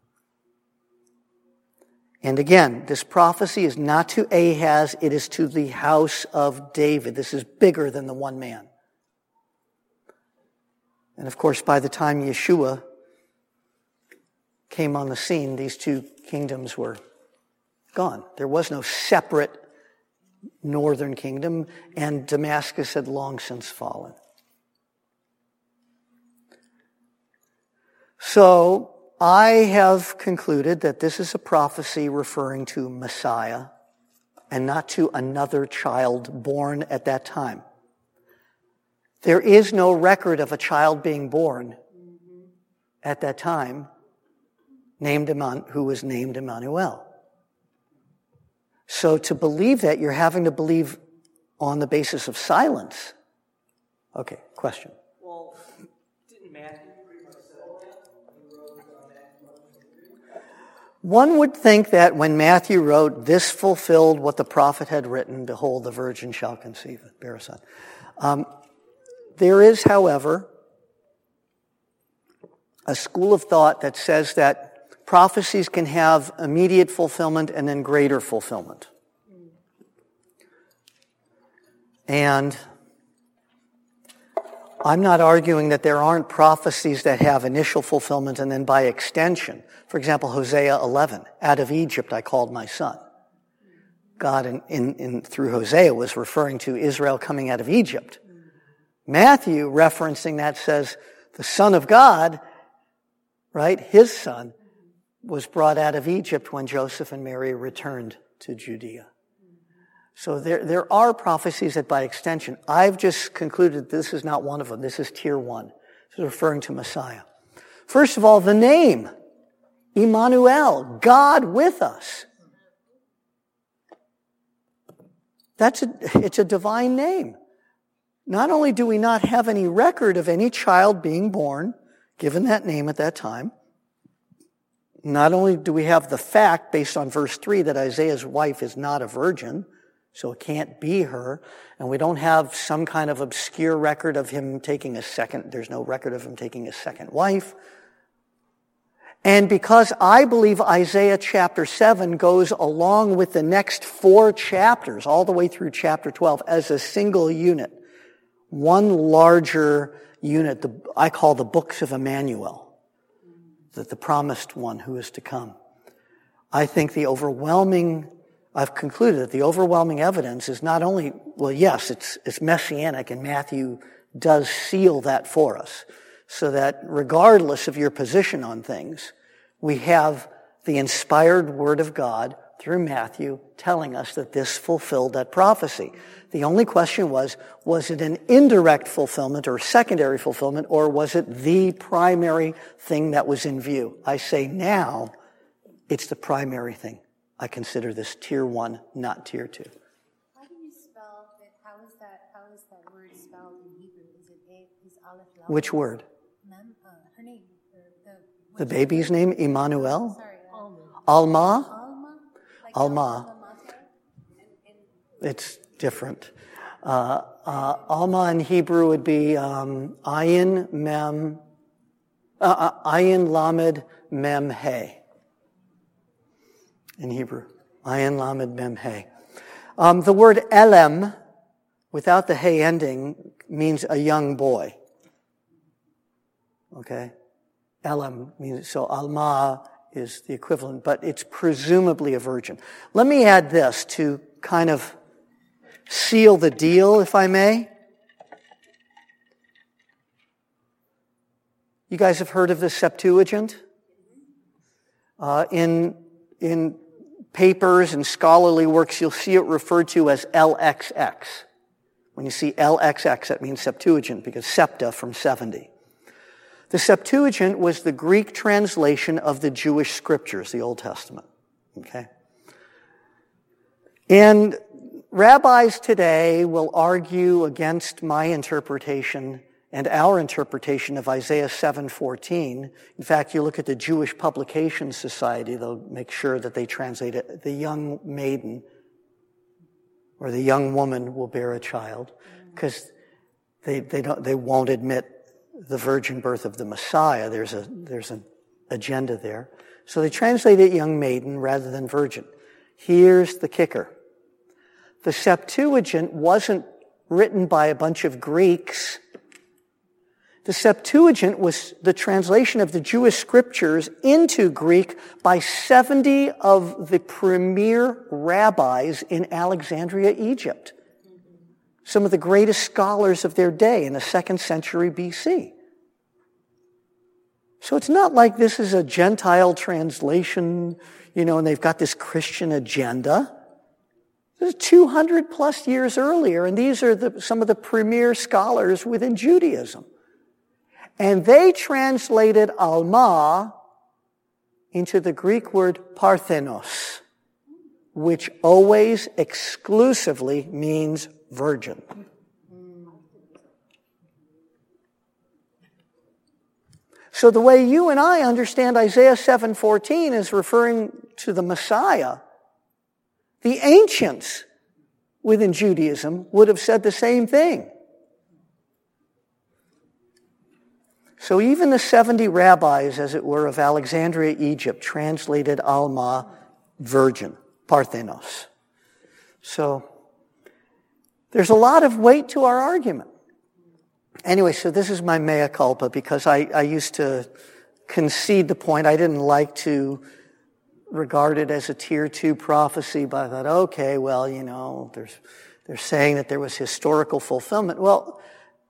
S1: And again, this prophecy is not to Ahaz, it is to the house of David. This is bigger than the one man. And of course, by the time Yeshua came on the scene, these 2 kingdoms were gone. There was no separate northern kingdom, and Damascus had long since fallen. So, I have concluded that this is a prophecy referring to Messiah and not to another child born at that time. There is no record of a child being born at that time who was named Emmanuel. So to believe that, you're having to believe on the basis of silence. Okay, question.
S3: Well, didn't Matthew pretty much settle that? He wrote Matthew.
S1: One would think that when Matthew wrote, "This fulfilled what the prophet had written, behold, the virgin shall conceive and bear a son." There is, however, a school of thought that says that prophecies can have immediate fulfillment and then greater fulfillment. And I'm not arguing that there aren't prophecies that have initial fulfillment and then by extension. For example, Hosea 11, "Out of Egypt I called my son." God through Hosea was referring to Israel coming out of Egypt. Matthew, referencing that, says the Son of God, right, his son, was brought out of Egypt when Joseph and Mary returned to Judea. So there are prophecies that by extension, I've just concluded this is not one of them. This is tier one. This is referring to Messiah. First of all, the name, Emmanuel, God with us. It's a divine name. Not only do we not have any record of any child being born, given that name at that time, not only do we have the fact, based on verse 3, that Isaiah's wife is not a virgin, so it can't be her, and we don't have some kind of obscure record of him taking there's no record of him taking a second wife. And because I believe Isaiah chapter 7 goes along with the next 4 chapters, all the way through chapter 12, as a single unit, one larger unit, I call the books of Emmanuel, the promised one who is to come. I think I've concluded that the overwhelming evidence is not only, well, yes, it's messianic, and Matthew does seal that for us, so that regardless of your position on things, we have the inspired word of God through Matthew telling us that this fulfilled that prophecy. The only question was it an indirect fulfillment or secondary fulfillment, or was it the primary thing that was in view? I say now it's the primary thing. I consider this tier 1, not tier 2.
S4: How do you spell it? How is that word spelled in Hebrew? Is Aleph Lam?
S1: Which word?
S4: Her name.
S1: The baby's name, Emmanuel?
S4: Sorry.
S1: Alma?
S4: Like
S1: Alma. It's different. Alma in Hebrew would be Ayin Lamed Mem He. In Hebrew. Ayin Lamed Mem He. The word Elem, without the He ending, means a young boy. Okay? Elem means, so Alma is the equivalent, but it's presumably a virgin. Let me add this to kind of seal the deal, if I may. You guys have heard of the Septuagint? In papers and scholarly works, you'll see it referred to as LXX. When you see LXX, that means Septuagint, because septa from 70. The Septuagint was the Greek translation of the Jewish scriptures, the Old Testament. Okay? And rabbis today will argue against my interpretation and our interpretation of Isaiah 7:14. In fact, you look at the Jewish Publication Society, they'll make sure that they translate it, the young maiden or the young woman will bear a child, because they won't admit the virgin birth of the Messiah. There's an agenda there. So they translate it young maiden rather than virgin. Here's the kicker. The Septuagint wasn't written by a bunch of Greeks. The Septuagint was the translation of the Jewish scriptures into Greek by 70 of the premier rabbis in Alexandria, Egypt. Some of the greatest scholars of their day in the 2nd century BC. So it's not like this is a Gentile translation, and they've got this Christian agenda. This is 200 plus years earlier, and these are some of the premier scholars within Judaism. And they translated Alma into the Greek word parthenos, which always exclusively means virgin. So the way you and I understand Isaiah 7:14 is referring to the Messiah. The ancients within Judaism would have said the same thing. So even the 70 rabbis, as it were, of Alexandria, Egypt, translated Alma virgin, parthenos. So there's a lot of weight to our argument. Anyway, so this is my mea culpa, because I used to concede the point. I didn't like to regard it as a tier 2 prophecy, but I thought, okay, well, they're saying that there was historical fulfillment. Well,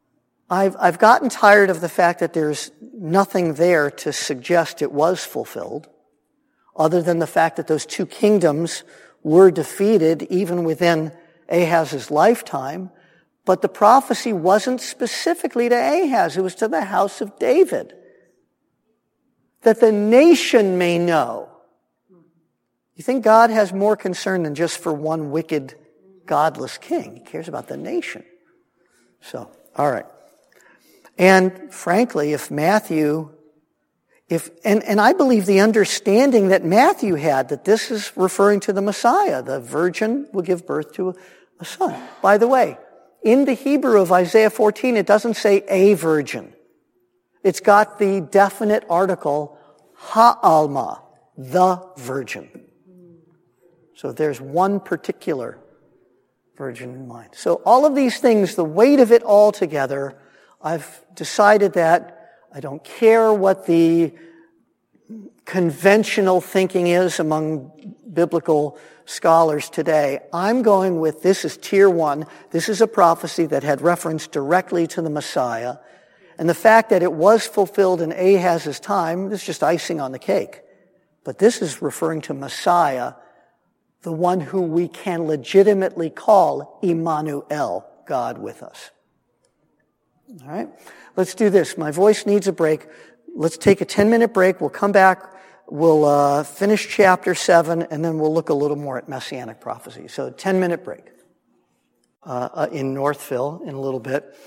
S1: I've gotten tired of the fact that there's nothing there to suggest it was fulfilled, other than the fact that those two kingdoms were defeated even within Ahaz's lifetime. But the prophecy wasn't specifically to Ahaz. It was to the house of David. That the nation may know. You think God has more concern than just for one wicked, godless king? He cares about the nation. So, all right. And frankly, if Matthew, and I believe the understanding that Matthew had, that this is referring to the Messiah, the virgin will give birth to a son. By the way, in the Hebrew of Isaiah 14, it doesn't say a virgin. It's got the definite article, ha'alma, the virgin. So there's one particular virgin in mind. So all of these things, the weight of it all together, I've decided that I don't care what the conventional thinking is among biblical scholars today. I'm going with this is tier one. This is a prophecy that had reference directly to the Messiah. And the fact that it was fulfilled in Ahaz's time, this is just icing on the cake. But this is referring to Messiah, the one who we can legitimately call Immanuel, God with us. All right? Let's do this. My voice needs a break. Let's take a 10-minute break. We'll come back. We'll finish chapter 7, and then we'll look a little more at Messianic prophecy. So 10-minute break in Northville in a little bit.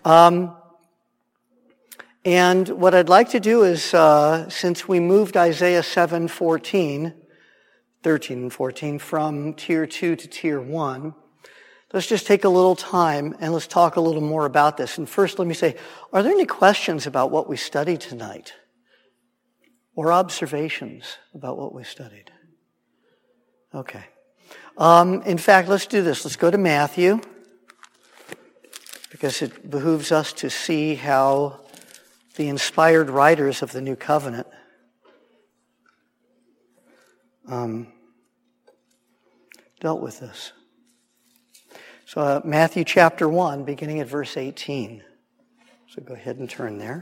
S1: And what I'd like to do is, since we moved Isaiah 7:13 and 14 from tier 2 to tier 1, let's just take a little time and let's talk a little more about this. And first, let me say, are there any questions about what we studied tonight? Or observations about what we studied? Okay. In fact, let's do this. Let's go to Matthew, because it behooves us to see how the inspired writers of the New Covenant dealt with this. So Matthew chapter 1, beginning at verse 18. So go ahead and turn there.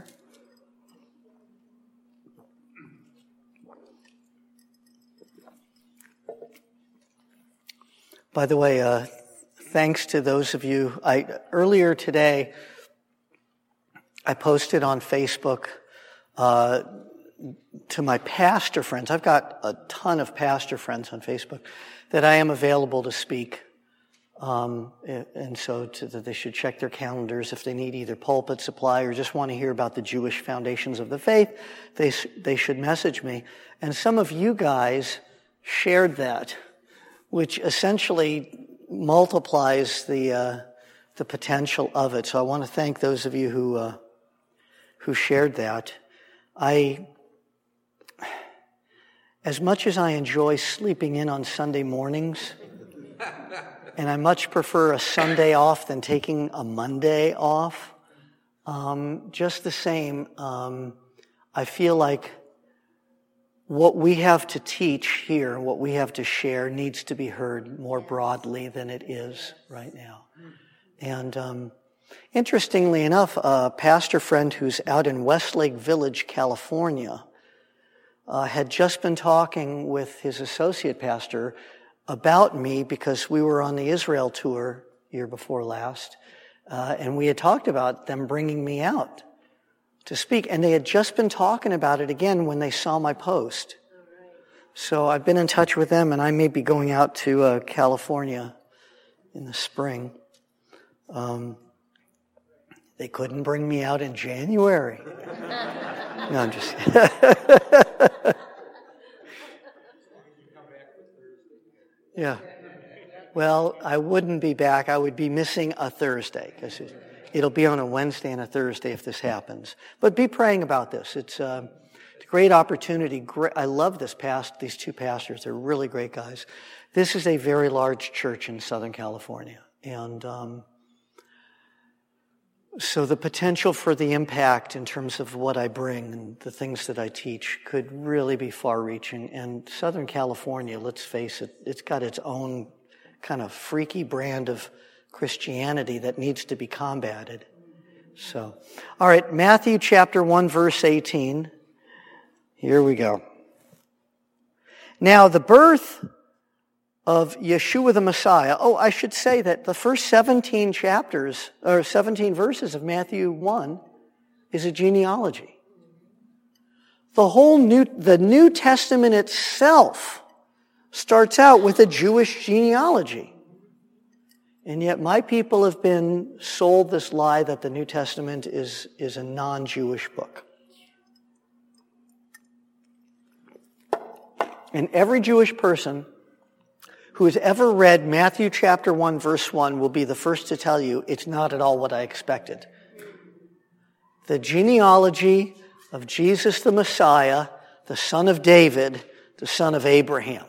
S1: By the way, thanks to those of you, earlier today, I posted on Facebook to my pastor friends. I've got a ton of pastor friends on Facebook that I am available to speak. And so that they should check their calendars if they need either pulpit supply or just want to hear about the Jewish foundations of the faith. They should message me. And some of you guys shared that, which essentially multiplies the potential of it. So I want to thank those of you who shared that. As much as I enjoy sleeping in on Sunday mornings, and I much prefer a Sunday off than taking a Monday off, just the same, I feel like what we have to teach here, what we have to share, needs to be heard more broadly than it is right now. And interestingly enough, a pastor friend who's out in Westlake Village, California, had just been talking with his associate pastor about me because we were on the Israel tour year before last, and we had talked about them bringing me out to speak, and they had just been talking about it again when they saw my post. So I've been in touch with them, and I may be going out to California in the spring. They couldn't bring me out in January. No, I'm just yeah. Well, I wouldn't be back. I would be missing a Thursday because it'll be on a Wednesday and a Thursday if this happens. But be praying about this. It's a great opportunity. I love these two pastors. They're really great guys. This is a very large church in Southern California. And so the potential for the impact in terms of what I bring and the things that I teach could really be far-reaching. And Southern California, let's face it, it's got its own kind of freaky brand of Christianity that needs to be combated. So, all right, Matthew chapter 1, verse 18. Here we go. Now, the birth of Yeshua the Messiah. Oh, I should say that the first 17 chapters, or 17 verses of Matthew 1 is a genealogy. The New Testament itself starts out with a Jewish genealogy. And yet my people have been sold this lie that the New Testament is a non-Jewish book. And every Jewish person who has ever read Matthew chapter 1, verse 1 will be the first to tell you it's not at all what I expected. The genealogy of Jesus the Messiah, the son of David, the son of Abraham.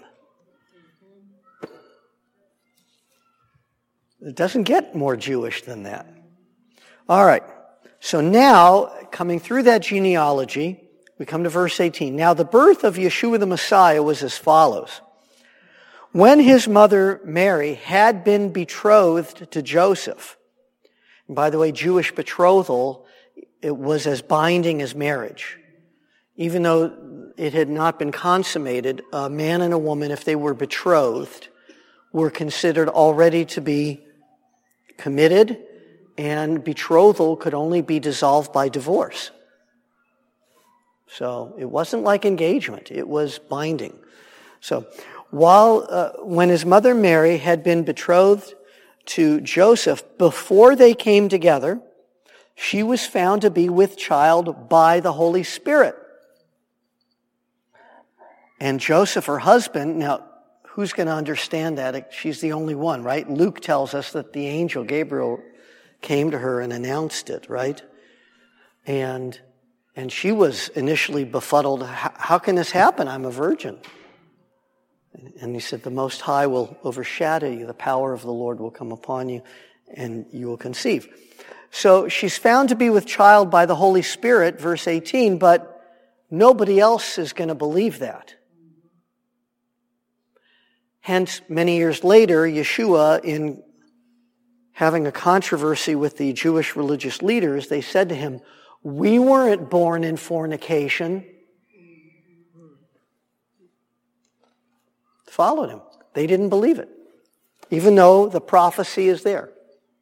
S1: It doesn't get more Jewish than that. All right. So now, coming through that genealogy, we come to verse 18. Now, the birth of Yeshua the Messiah was as follows. When his mother Mary had been betrothed to Joseph, and by the way, Jewish betrothal, it was as binding as marriage. Even though it had not been consummated, a man and a woman, if they were betrothed, were considered already to be committed, and betrothal could only be dissolved by divorce. So it wasn't like engagement, it was binding. So when his mother Mary had been betrothed to Joseph, before they came together, she was found to be with child by the Holy Spirit. And Joseph, her husband, now who's going to understand that? She's the only one, right? Luke tells us that the angel Gabriel came to her and announced it, right? And she was initially befuddled. How can this happen? I'm a virgin. And he said, the Most High will overshadow you. The power of the Lord will come upon you, and you will conceive. So she's found to be with child by the Holy Spirit, verse 18, but nobody else is going to believe that. Hence, many years later, Yeshua, in having a controversy with the Jewish religious leaders, they said to him, we weren't born in fornication. Followed him. They didn't believe it, even though the prophecy is there.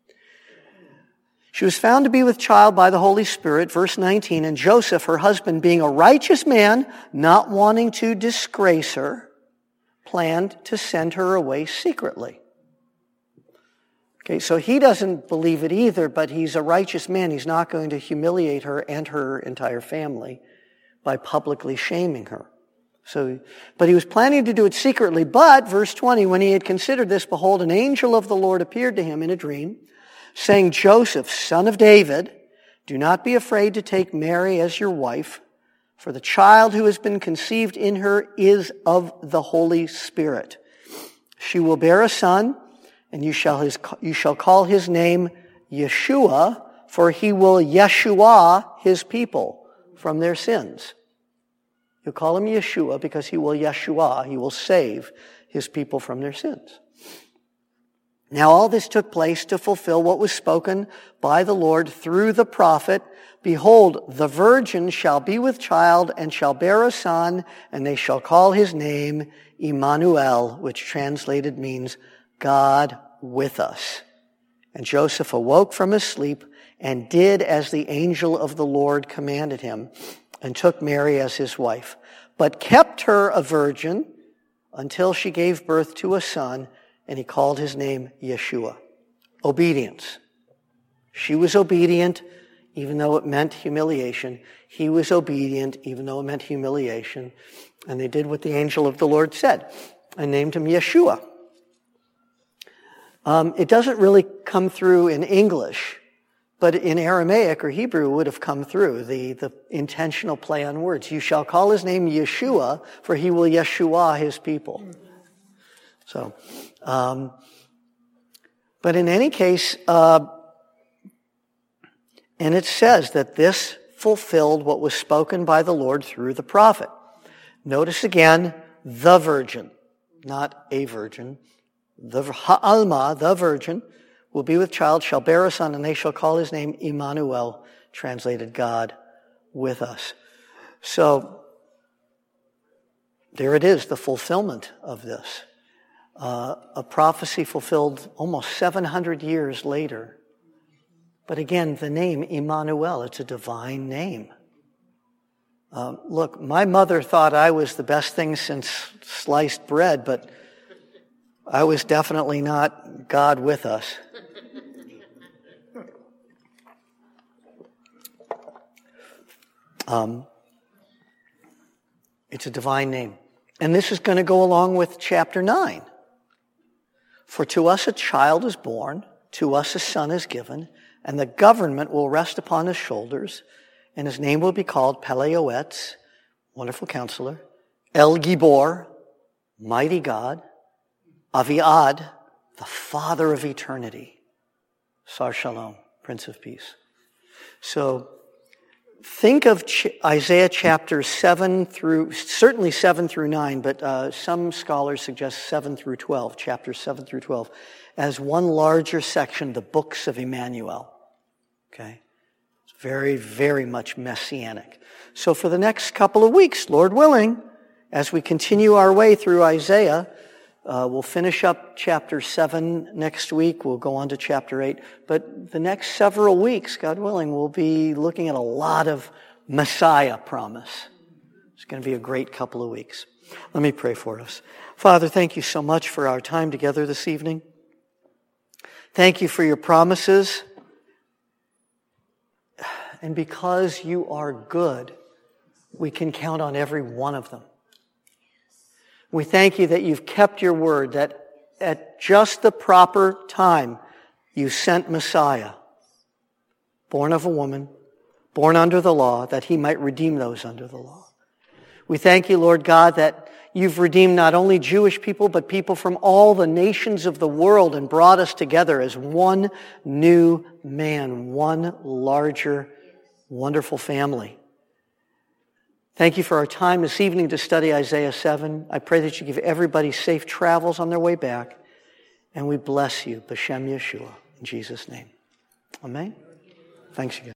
S1: She was found to be with child by the Holy Spirit, verse 19, and Joseph, her husband, being a righteous man, not wanting to disgrace her, planned to send her away secretly. Okay, so he doesn't believe it either, but he's a righteous man. He's not going to humiliate her and her entire family by publicly shaming her. But he was planning to do it secretly. But, verse 20, when he had considered this, behold, an angel of the Lord appeared to him in a dream, saying, Joseph, son of David, do not be afraid to take Mary as your wife, for the child who has been conceived in her is of the Holy Spirit. She will bear a son, and you shall call his name Yeshua, for he will Yeshua his people from their sins. You'll call him Yeshua because he will Yeshua, he will save his people from their sins. Now all this took place to fulfill what was spoken by the Lord through the prophet. Behold, the virgin shall be with child and shall bear a son, and they shall call his name Immanuel, which translated means God with us. And Joseph awoke from his sleep and did as the angel of the Lord commanded him, and took Mary as his wife, but kept her a virgin until she gave birth to a son, and he called his name Yeshua. Obedience. She was obedient, even though it meant humiliation. He was obedient, even though it meant humiliation. And they did what the angel of the Lord said, and named him Yeshua. It doesn't really come through in English, but in Aramaic or Hebrew it would have come through, the intentional play on words. You shall call his name Yeshua, for he will Yeshua his people. So, but in any case, and it says that this fulfilled what was spoken by the Lord through the prophet. Notice again, the virgin, not a virgin. The Ha'alma, the virgin, will be with child, shall bear a son, and they shall call his name Emmanuel, translated God with us. So there it is, the fulfillment of this. A prophecy fulfilled almost 700 years later. But again, the name Emmanuel, it's a divine name. Look, my mother thought I was the best thing since sliced bread, but I was definitely not God with us. It's a divine name. And this is going to go along with chapter 9. For to us a child is born, to us a son is given, and the government will rest upon his shoulders, and his name will be called Peleoetz, Wonderful Counselor, El Gibor, Mighty God, Aviad, the Father of Eternity, Sar Shalom, Prince of Peace. So think of Isaiah chapters 7 through 9, but some scholars suggest 7 through 12, chapters 7 through 12, as one larger section, the books of Emmanuel. Okay? It's very, very much messianic. So for the next couple of weeks, Lord willing, as we continue our way through Isaiah, we'll finish up chapter 7 next week. We'll go on to chapter 8. But the next several weeks, God willing, we'll be looking at a lot of Messiah promise. It's going to be a great couple of weeks. Let me pray for us. Father, thank you so much for our time together this evening. Thank you for your promises. And because you are good, we can count on every one of them. We thank you that you've kept your word, that at just the proper time you sent Messiah, born of a woman, born under the law, that he might redeem those under the law. We thank you, Lord God, that you've redeemed not only Jewish people, but people from all the nations of the world and brought us together as one new man, one larger, wonderful family. Thank you for our time this evening to study Isaiah 7. I pray that you give everybody safe travels on their way back. And we bless you, B'Shem Yeshua, in Jesus' name. Amen. Thanks again.